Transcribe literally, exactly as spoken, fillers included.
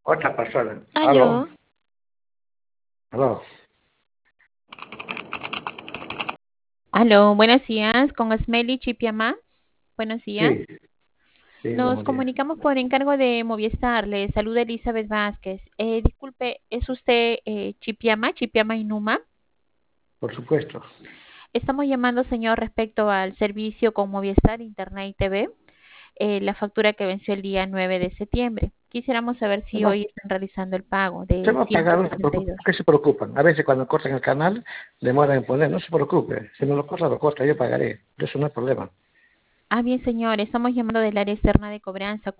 Otra persona. ¿Aló? Aló, ¿Aló? aló, buenos días, con Asmeli Chipiamá. Buenos días. Sí, sí, Nos buenos días. comunicamos por encargo de Movistar. Le saluda Elizabeth Vázquez. Eh, disculpe, ¿es usted eh, Chipiama, Chipiama Inuma? Por supuesto. Estamos llamando, señor, respecto al servicio con Movistar Internet y T V, eh, la factura que venció el día nueve de septiembre. Quisiéramos saber si Hemos, hoy están realizando el pago de hemos ciento pagado, no se sesenta y preocupe. dos. ¿Por qué se preocupan? A veces cuando cortan el canal, demoran en poner. No se preocupe. Si me lo corta, lo corta. Yo pagaré. Eso no es problema. Ah, bien, señor, estamos llamando del área externa de cobranza.